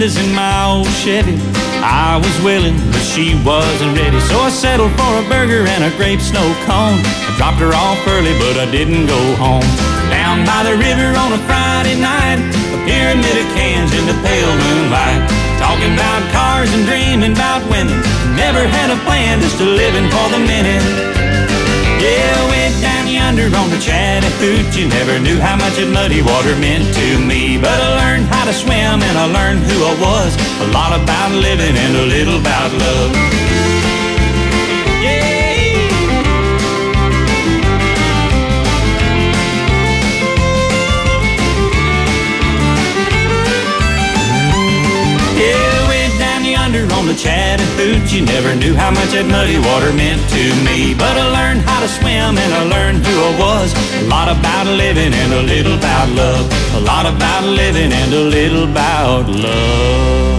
windows in my old Chevy. I was willing, but she wasn't ready, so I settled for a burger and a grape snow cone. I dropped her off early, but I didn't go home. Down by the river on a Friday night, a pyramid of cans in the pale moonlight, talking about cars and dreaming about women. Never had a plan, just a living for the minute. Yeah, way down yonder on the Chattahoochee, never knew how much that muddy water meant to me. But I learned how to swim and I learned who I was. A lot about living and a little about love. On the Chattahoochee, never knew how much that muddy water meant to me. But I learned how to swim and I learned who I was. A lot about living and a little about love. A lot about living and a little about love.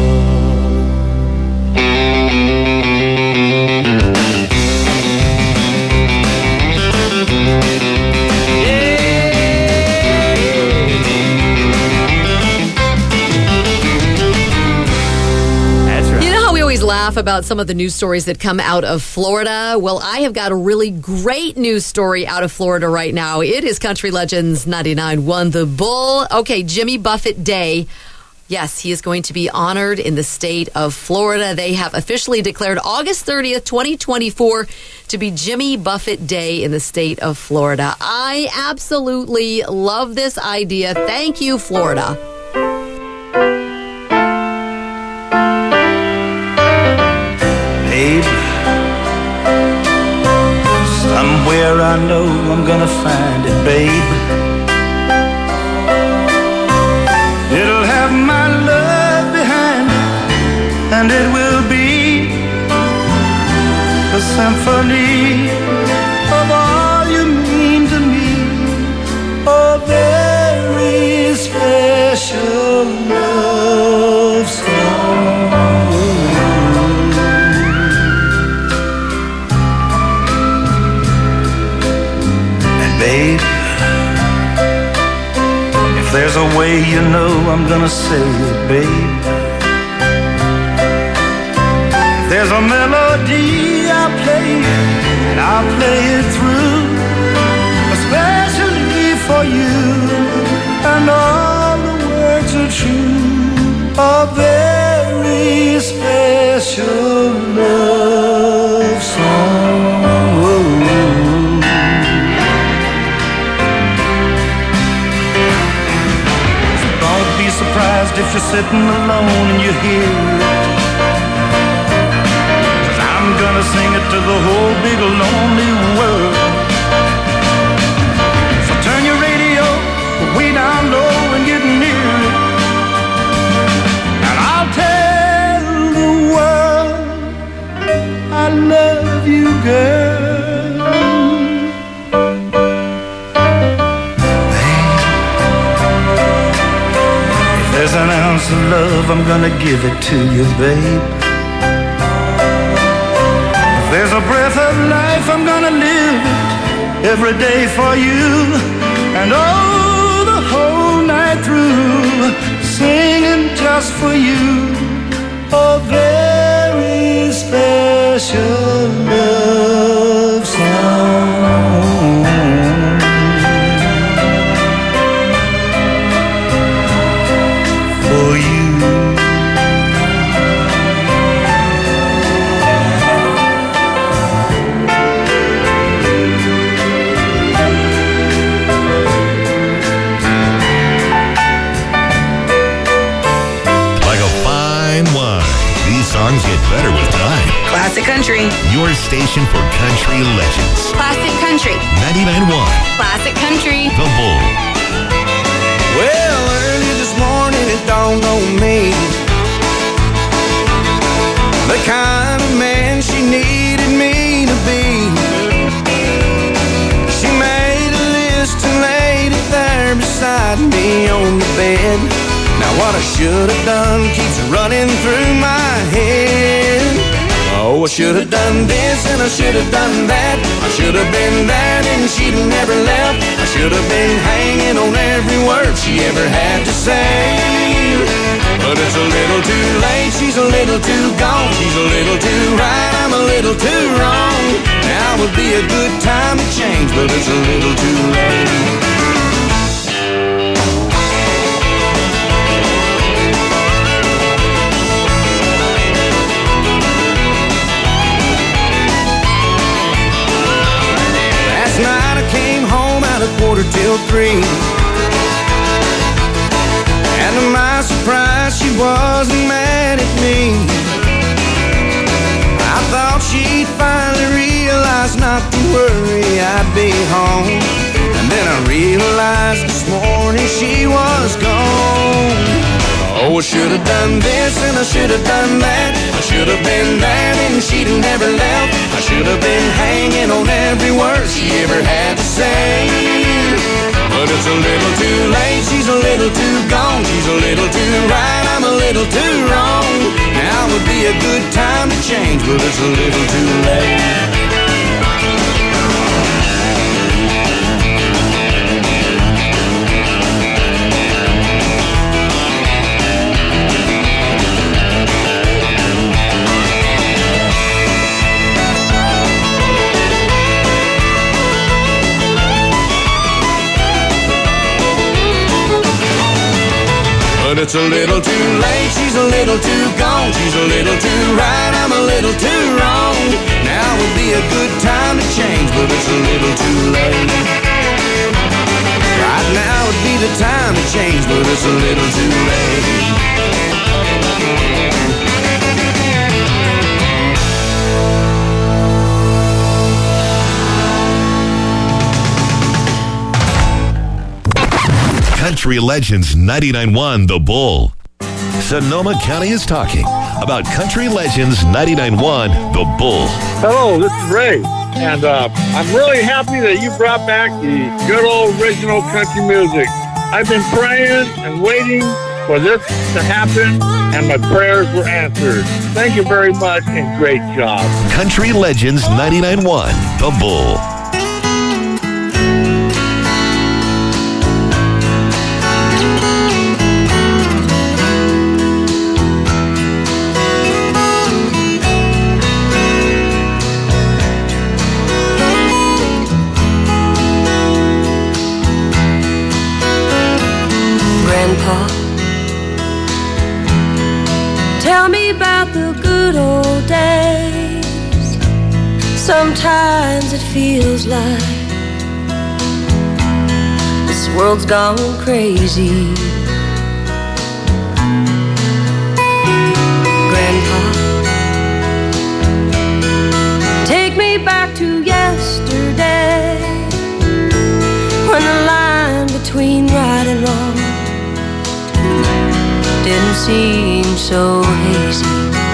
Laugh about some of the news stories that come out of Florida. Well, I have got a really great news story out of Florida right now. It is Country Legends 99.1 The Bull. Okay, Jimmy Buffett Day. Yes, he is going to be honored in the state of Florida. They have officially declared August 30th, 2024 to be Jimmy Buffett Day in the state of Florida. I absolutely love this idea. Thank you, Florida. Babe, somewhere I know I'm gonna find it, babe. It'll have my love behind it, and it will be a symphony of all you mean to me. A very special love song. Babe, if there's a way you know I'm gonna say it, babe. If there's a melody I'll play it, and I'll play it through, especially for you, and all the words are true. A very special love song. Surprised if you're sitting alone and you hear it, 'cause I'm gonna sing it to the whole big lonely world. So turn your radio way down low and get near it, and I'll tell the world I love you, girl. There's an ounce of love, I'm gonna give it to you, babe. If there's a breath of life, I'm gonna live it every day for you. And oh, the whole night through, singing just for you. A very special love song. Songs get better with time. Classic Country. Your station for country legends. Classic Country. 99.1. Classic Country. The Bull. Well, early this morning it dawned on me, the kind of man she needed me to be. She made a list and laid it there beside me on the bed. Now what I should have done keeps running through my head. Oh, I should have done this and I should have done that. I should have been that and she'd have never left. I should have been hanging on every word she ever had to say. But it's a little too late, she's a little too gone. She's a little too right, I'm a little too wrong. Now would be a good time to change, but it's a little too late. Last night I came home at 2:45. And to my surprise, she wasn't mad at me. I thought she'd finally realize not to worry, I'd be home. And then I realized this morning she was gone. Oh, I should have done this and I should have done that. I should have been there and she'd have never left. I should have been hanging on every word she ever had to say. But it's a little too late, she's a little too gone. She's a little too right, I'm a little too wrong. Now would be a good time to change, but it's a little too late. But it's a little too late, she's a little too gone. She's a little too right, I'm a little too wrong. Now would be a good time to change, but it's a little too late. Right now would be the time to change, but it's a little too late. Country Legends 99.1 The Bull. Sonoma County is talking about Country Legends 99.1 The Bull. Hello, this is Ray, and I'm really happy that you brought back the good old original country music. I've been praying and waiting for this to happen, and my prayers were answered. Thank you very much, and great job. Country Legends 99.1 The Bull. Tell me about the good old days. Sometimes it feels like this world's gone crazy. Grandpa, take me back to yesterday, when the line between right and wrong didn't seem so hazy.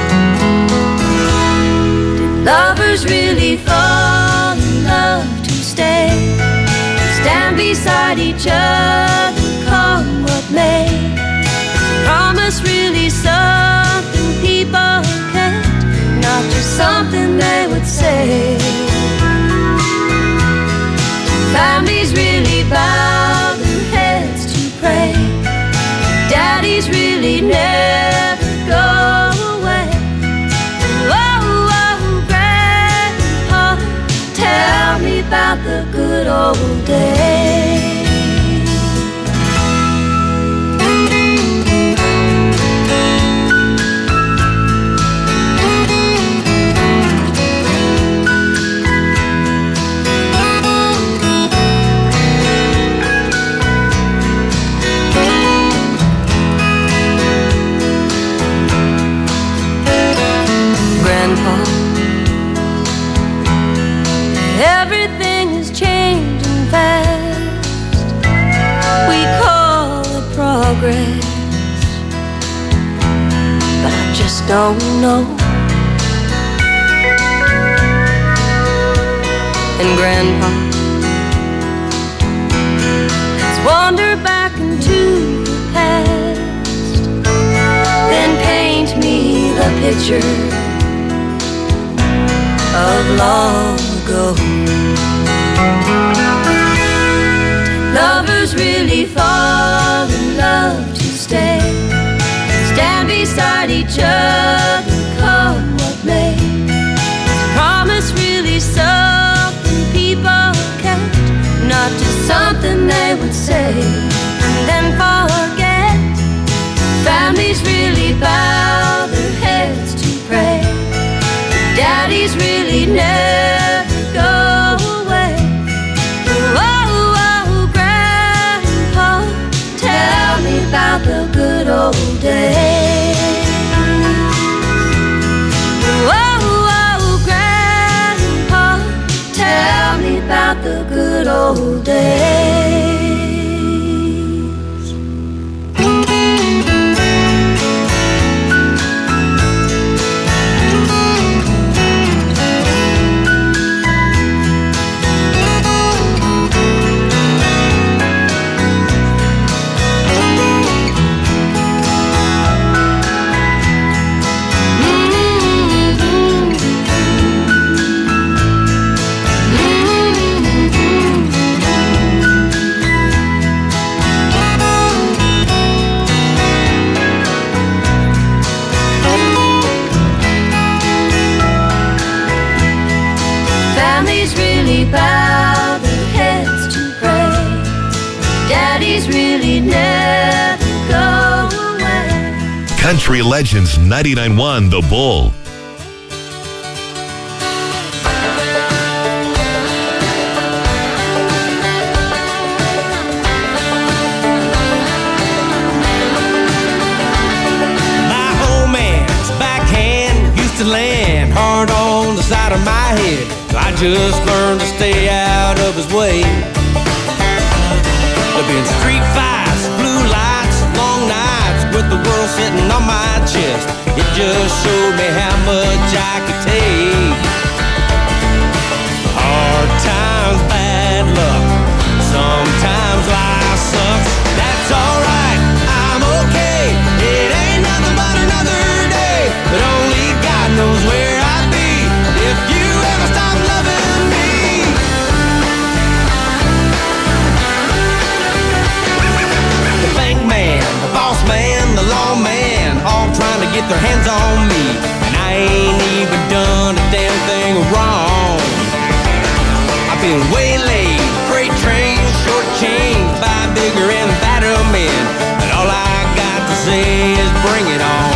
Did lovers really fall in love to stay, stand beside each other, come what may? Is promise really something people can't, not just something they would say? Families really bow their heads to pray, daddies really never go away. Oh, oh, Grandpa, tell me about the good old days. Everything is changing fast. We call it progress, but I just don't know. And Grandpa, let's wander back into the past, then paint me the picture of long ago. about the good old days. Families really bow their heads to pray. Daddies really never go away. Country Legends 99.1 The Bull. My old man's backhand used to land hard on the side of my head. So I just learned to stay out of his way. There've been street fights, blue lights, long nights with the world sitting on my chest. It just showed me how much I could take. Hard times, bad luck. Sometimes life sucks. That's alright, I'm okay. It ain't nothing but another day. But only God knows where I'd be if you ever stop loving me. The bank man, the boss man, the lawman, all trying to get their hands on me. And I ain't even done a damn thing wrong. I've been waylaid, freight trains, short chains by bigger and badder men. But all I got to say is bring it on.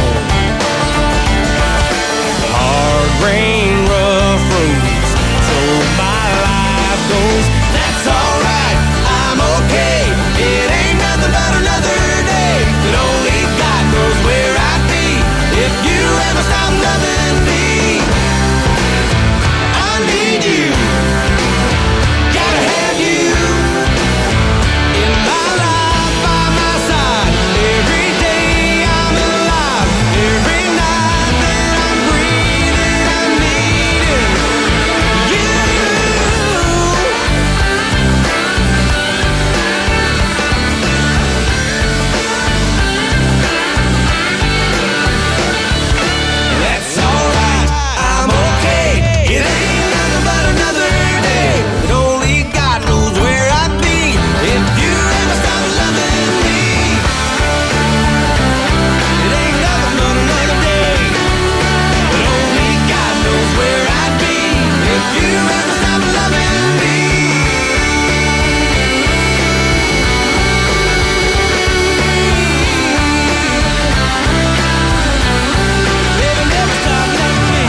Hard rain, rough roads, so my life goes. That's alright, I'm okay. It ain't nothing but another day. But only God knows where I'd be if you ever stop loving me. I need you, gotta have you in my life, by my side. Every day I'm alive, every night that I'm breathing, I'm needing you. That's alright, I'm okay. It ain't nothing but another day. But only God knows where I'd be if you ever stop loving me. It ain't nothing but another day. But only God knows where I'd be if you ever stop loving me. Baby, never stop loving me.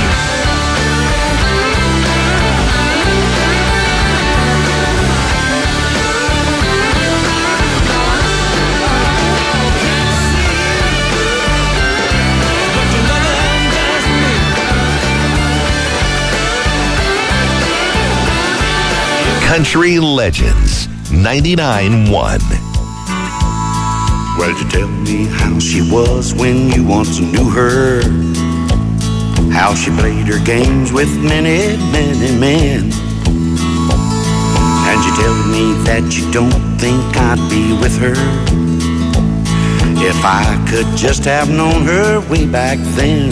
But your loving just me. Country Legends 99.1. Well, you tell me how she was when you once knew her, how she played her games with many, many men. And you tell me that you don't think I'd be with her if I could just have known her way back then.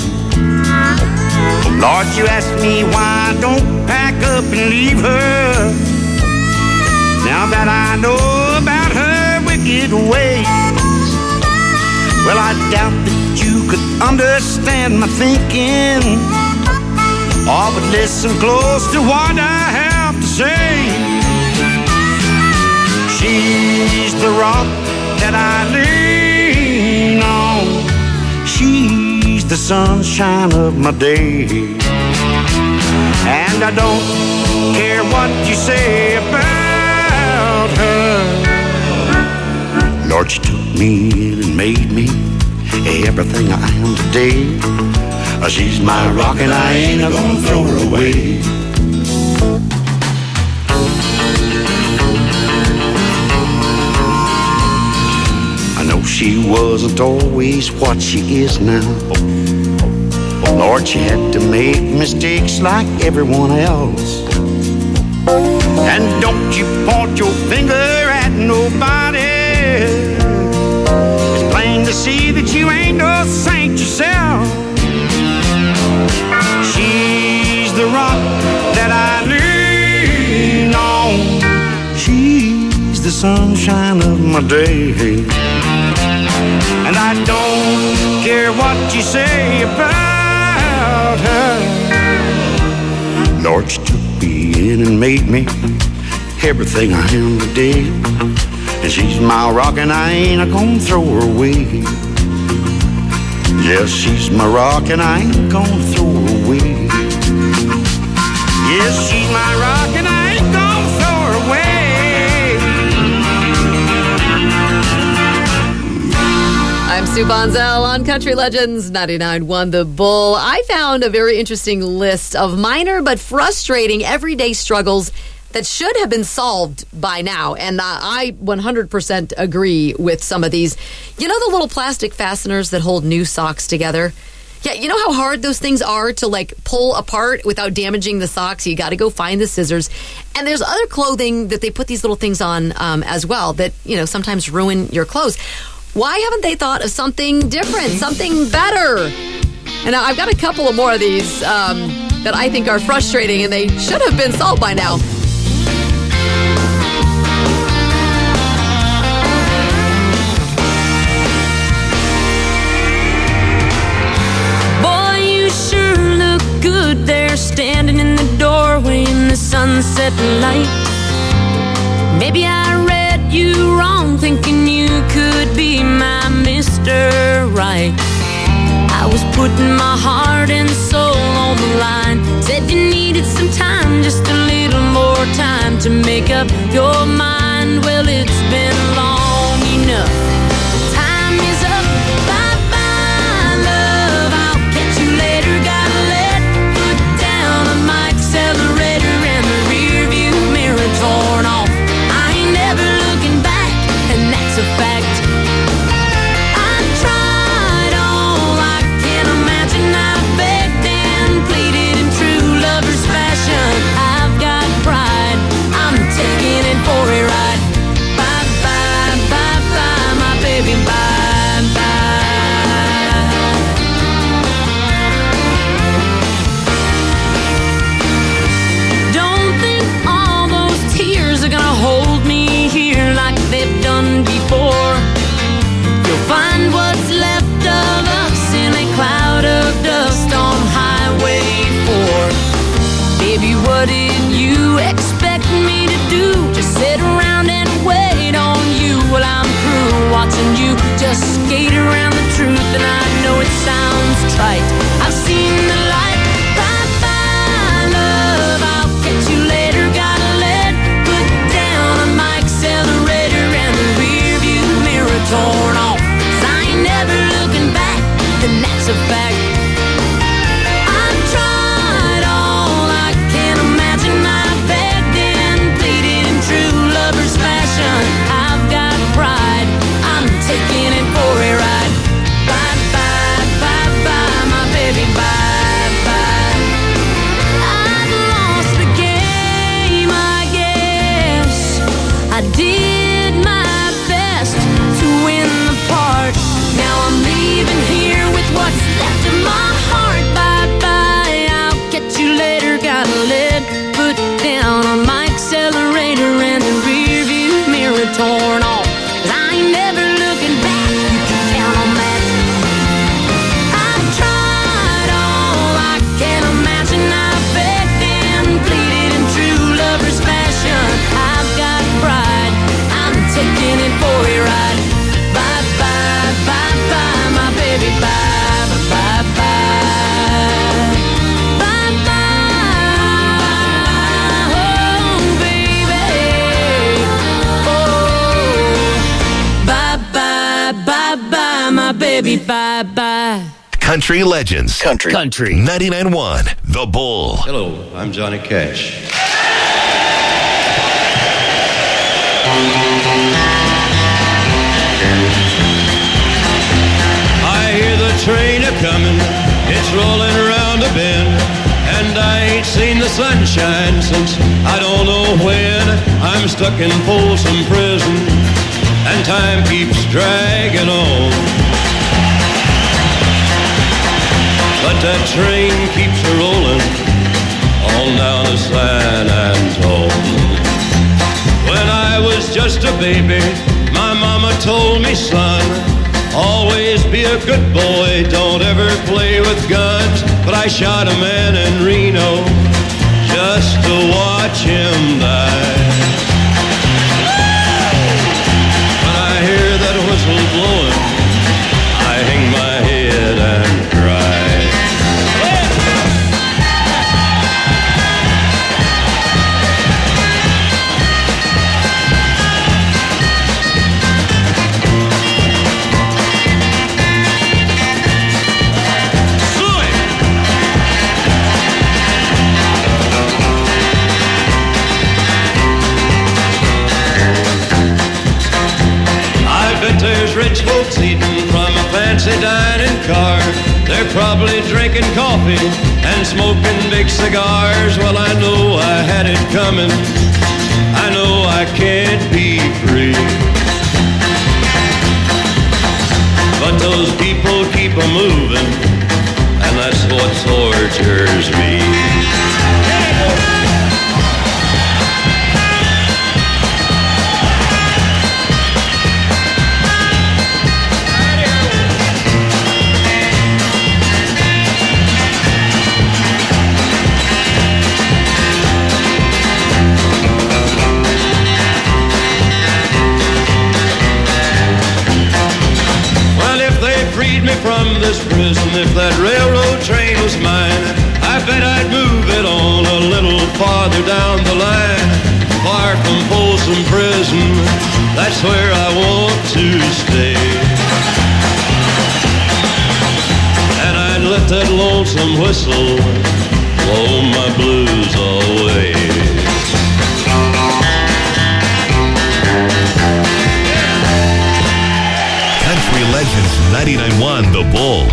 Lord, you ask me why I don't pack up and leave her, now that I know about her wicked ways. Well, I doubt that you could understand my thinking, or but listen close to what I have to say. She's the rock that I lean on. She's the sunshine of my day. And I don't care what you say about her. Lord, she took me in and made me everything I am today. She's my rock and I ain't gonna throw her away. wasn't always what she is now. Lord, she had to make mistakes like everyone else. And don't you point your finger at nobody. It's plain to see that you ain't no saint yourself. She's the rock that I lean on. She's the sunshine of my day. And I don't care what you say about her. Lord, she took me in and made me everything I am today. And she's my rock and I ain't gonna throw her away. Yes, she's my rock and I ain't gonna throw her away. Yes, she's my rock and I ain't gonna throw her away. I'm Sue Bonzel on Country Legends 99.1 The Bull. I found a very interesting list of minor but frustrating everyday struggles that should have been solved by now. And I 100% agree with some of these. You know the little plastic fasteners that hold new socks together? Yeah, you know how hard those things are to like pull apart without damaging the socks? You got to go find the scissors. And there's other clothing that they put these little things on as well that, you know, sometimes ruin your clothes. Why haven't they thought of something different, something better? And I've got a couple of more of these that I think are frustrating, and they should have been solved by now. Boy, you sure look good there, standing in the doorway in the sunset light. Maybe I read you wrong, thinking you could be my Mr. Right. I was putting my heart and soul on the line. Said you needed some time, just a little more time to make up your mind. Well, it's been long enough. Time is up. Bye-bye, love. I'll catch you later. Gotta let foot down on my accelerator and the rear view mirror torn off. I ain't never looking back, and that's a fact. I tried all I can imagine. I begged and pleaded in true lover's fashion. I've got pride, I'm taking it for a ride. Bye-bye, bye-bye, my baby, bye-bye. Don't think all those tears are gonna hold me here like they've done before. You'll find what's left of us in a cloud of dust on Highway 4. Baby, what did you expect me to do? Just sit around and wait on you while I'm through watching you just skate around the truth. And I know it sounds trite, I've seen the light. Bye-bye, love, I'll catch you later. Gotta let foot down on my accelerator and the rear view mirror torn off. 'Cause I ain't never looking back, and that's a fact. I've tried all I can imagine. I begged and pleaded in true lover's fashion. I've got pride, I'm taking it for a ride. Bye-bye, bye-bye, my baby, bye-bye. I've lost the game, I guess. I did my best to win the part. Now I'm leaving here with what's left of my heart. Bye-bye, I'll catch you later. Gotta let foot down on my accelerator and the rear view mirror torn off. 'Cause I ain't never looking back, you can count on that. I've tried all I can imagine. I begged and pleaded in true lover's fashion. I've got pride, I'm taking it for a ride. Bye-bye, bye-bye, my baby, bye-bye, bye-bye. Bye-bye, oh, baby. Oh, bye-bye, bye-bye, my baby, bye-bye. Country Legends. Country. 99.1 The Bull. Hello, I'm Johnny Cash. sunshine since I don't know when. I'm stuck in Folsom Prison and time keeps dragging on. But that train keeps a rolling on down to San Antone. When I was just a baby, my mama told me, son, always be a good boy, don't ever play with guns. But I shot a man in Reno just to watch him die. When I hear that whistle blowing, I hang my head and cry. There's rich folks eating from a fancy dining car. They're probably drinking coffee and smoking big cigars. Well, I know I had it coming. I know I can't be free. But those people keep a moving, and that's what tortures me. Freed me from this prison. If that railroad train was mine, I bet I'd move it on a little farther down the line. Far from Folsom Prison, that's where I want to stay. And I'd let that lonesome whistle blow my blues away. Country Legends 99.1 The Bull.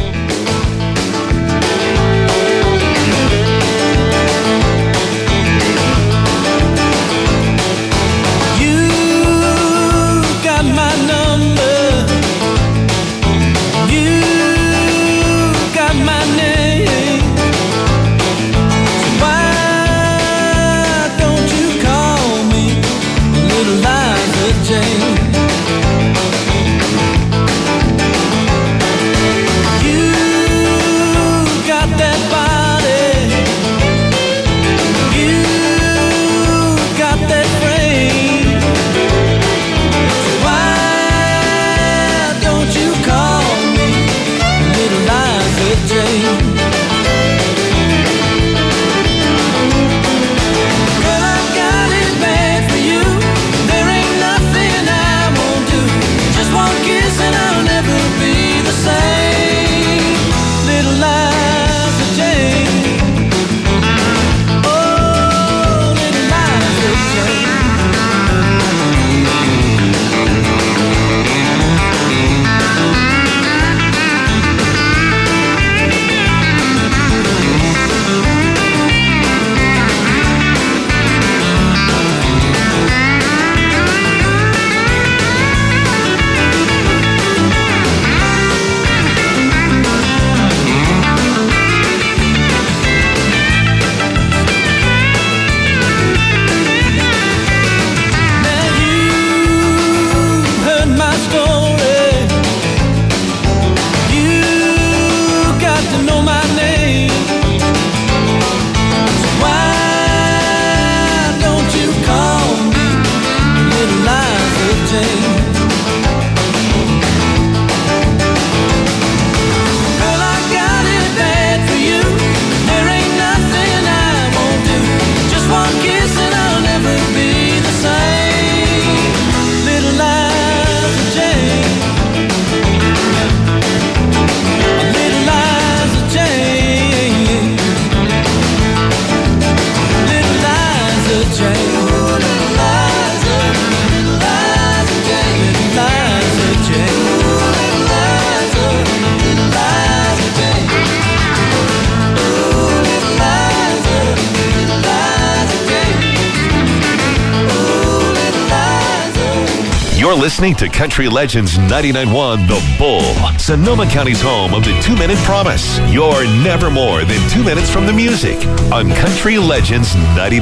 You're listening to Country Legends 99.1 The Bull, Sonoma County's home of the 2-Minute Promise. You're never more than 2 minutes from the music on Country Legends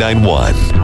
99.1.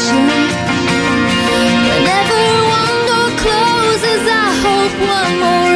Whenever one door closes, I hope one more